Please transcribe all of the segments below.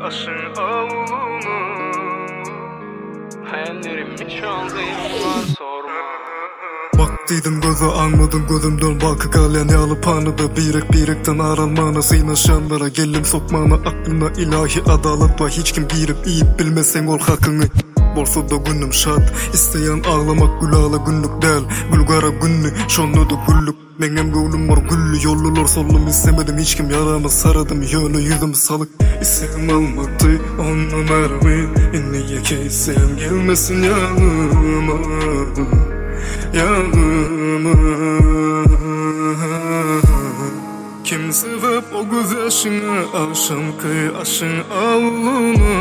aşın avlunu. Hayallerimi çaldığımlar sorma. Baktıydım göze anladım gözümden bakı kalyan yalıp anıda birekten aralmana sıynaşanlara gelim sokmana aklına ilahi adalet var hiç kim girip iyip bilmesen ol hakkını. Bolsa da günüm şat isteyen ağlamak gül ağla günlük del gülgara günlü şonlu da güllük menem gönlüm var güllü yollular sollum istemedim hiç kim yaramaz saradım yönü yüzüm salık isem almadı onun mermi niye ki sen gelmesin yanıma kim sebep o göz yaşına akşam kıy aşın avlunu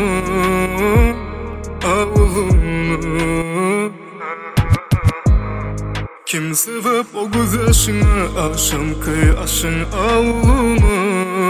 kim sebep o göz yaşına akşam kıy aşın avlunu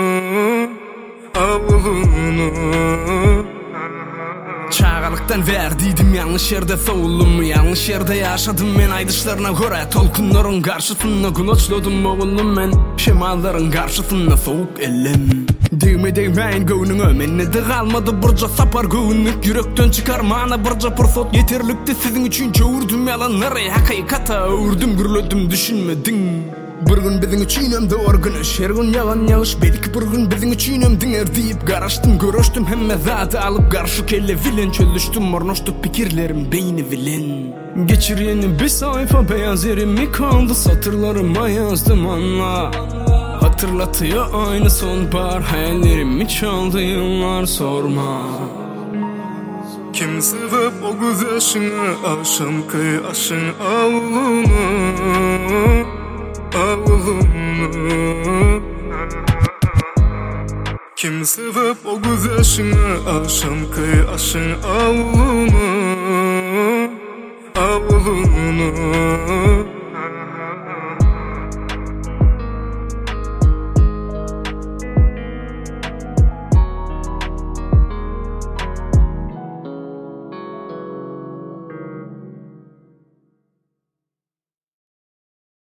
Çağalıktan verdiydim yanlış yerde soğuldum yanlış yerde yaşadım men aydışlarına göre tolkunların karşısında gün açladım oğlum men şemalların karşısında soğuk elim değmeyin göğnüne menne de kalmadı burca sapar göğünlük yürekten çıkarmana burca fırsat yeterlikti sizin için çoğurdum yalanları hakikata ördüm gürledim düşünmedin bir gün bizim için hem de orgünüş her gün yalan yağış belki bir gün bizim için hem dinger deyip garaştım görüştüm hem zatı alıp karşı kelle vilen çölüştüm mornoştuk fikirlerim beyni vilen geçiriyeni bir sayfa beyaz yerimi kaldı satırlarıma yazdım anla hatırlatıyor aynı sonbahar hayallerimi çaldı yıllar sorma kim sebep o göz yaşına akşam kıy aşın avlunu kim sebep o göz yaşına akşam kıy aşın avlunu